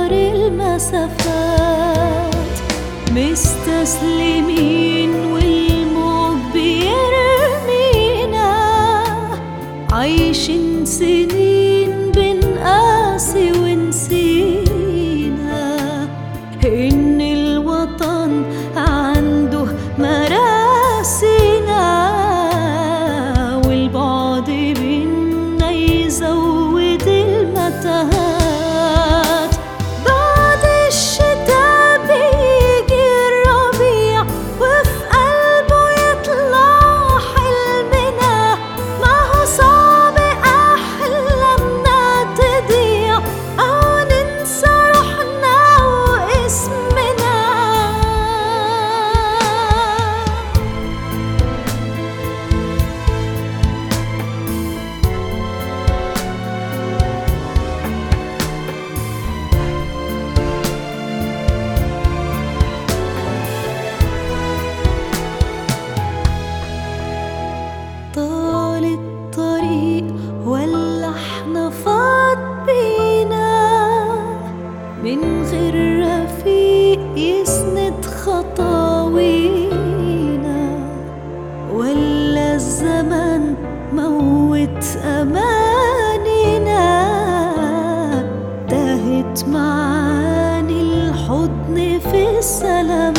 بحر المسافات، مستسلمين والموج بيرمينا، عايشين سنين بنقاسي ونسينا إن الوطن عنده مراسينا، والبعد بينا يزود المتاهات. بعد الشتاء بيجي الربيع وفي قلبه يطلع حلمنا، ما هو صعب أحلامنا تضيع أو ننسى روحنا واسمنا. طال الطريق ولا احنا فاض بينا، من غير رفيق يسند خطاوينا، ولا الزمن موت أمانينا، تاهت معاني الحضن في السلام.